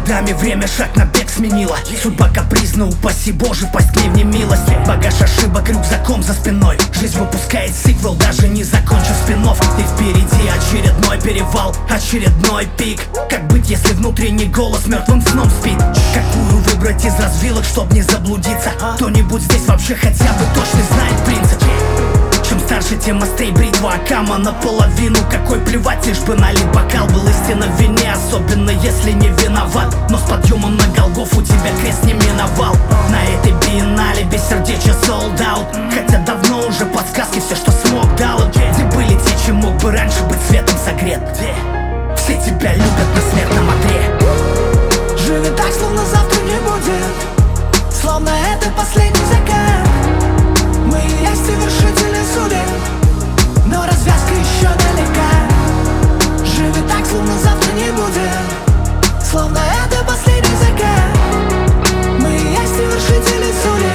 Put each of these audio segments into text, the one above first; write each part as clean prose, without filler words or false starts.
годами время шаг на бег сменила. Судьба капризна, упаси Боже, пасть к ней в немилость. Багаж ошибок рюкзаком за спиной. Жизнь выпускает сиквел, даже не закончив спин-офф. И впереди очередной перевал, очередной пик. Как быть, если внутренний голос мертвым сном спит? Какую выбрать из развилок, чтоб не заблудиться? Кто-нибудь здесь вообще хотя бы точно знает принцип? Чем старше, тем острей бритва, а кама наполовину. Какой плевать, лишь бы налит бокал. Был истинно в вине, особенно если не виноват. Но с подъемом на Голгофу тебя крест не миновал. На этой биеннале бессердечие sold out. Хотя давно уже подсказки все, что смог, дал. Где были те, чем мог бы раньше быть светом согрет? Все тебя любят на смертном одре. Живи так, словно завтра не будет, словно это последний закат. Мы и есть совершители судеб, но развязка еще далека. Живи так, словно завтра не будет, словно это последний закат. Мы и есть совершители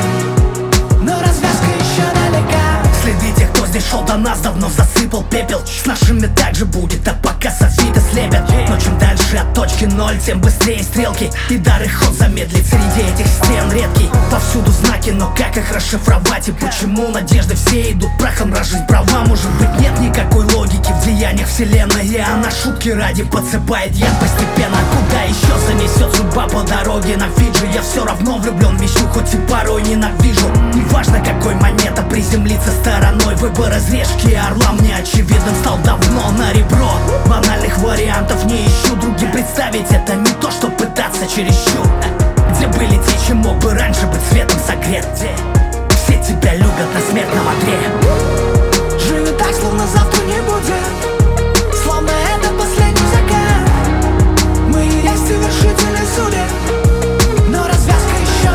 судеб, но развязка еще далека. Следы тех, кто здесь шел до нас, давно засыпал пепел. С нашими так же будет, а пока софиты слепят. Но чем дальше от точки ноль, тем быстрее стрелки. И дар их ход замедлит среди этих стен редкий. Повсюду знаки, но как их расшифровать? И почему надежды все идут прахом разжить права? Может быть, нет никакой логики в деяниях вселенной, и она шутки ради подсыпает яд постепенно. Куда еще занесет судьба по дороге на Фиджи? Я все равно влюблен в вещу, хоть и порой ненавижу. Неважно, какой монета приземлится стороной. Выбор из решки орла мне очевидным стал давно. На ребро банальных вариантов не ищу. Другим представить это не то, что пытаться чересчур. Где были те, чем мог бы раньше быть светом согрет? Все тебя любят на смертном одре. Живи так, словно завтра не будет, словно это последний закат. Мы и есть совершители судеб, но развязка еще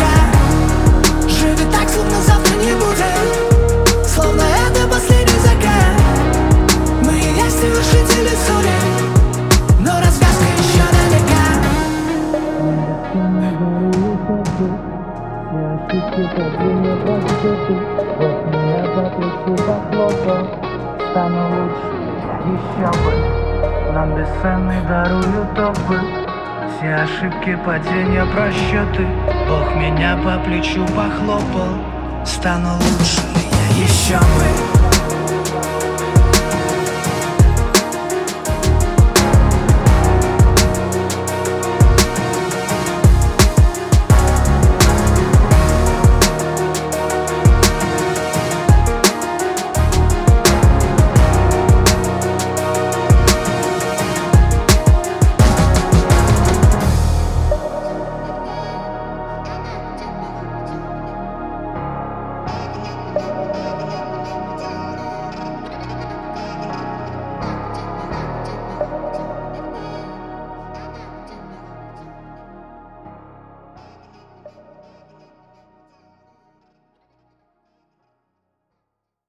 далека. Живи так, словно завтра не будет, словно это последний закат. Мы и есть совершители судеб, но развязка еще далека. Стану лучше, еще бы. Нам бесценный даруют опыт. Все ошибки, падения, просчеты. Бог меня по плечу похлопал. Стану лучше, я еще бы.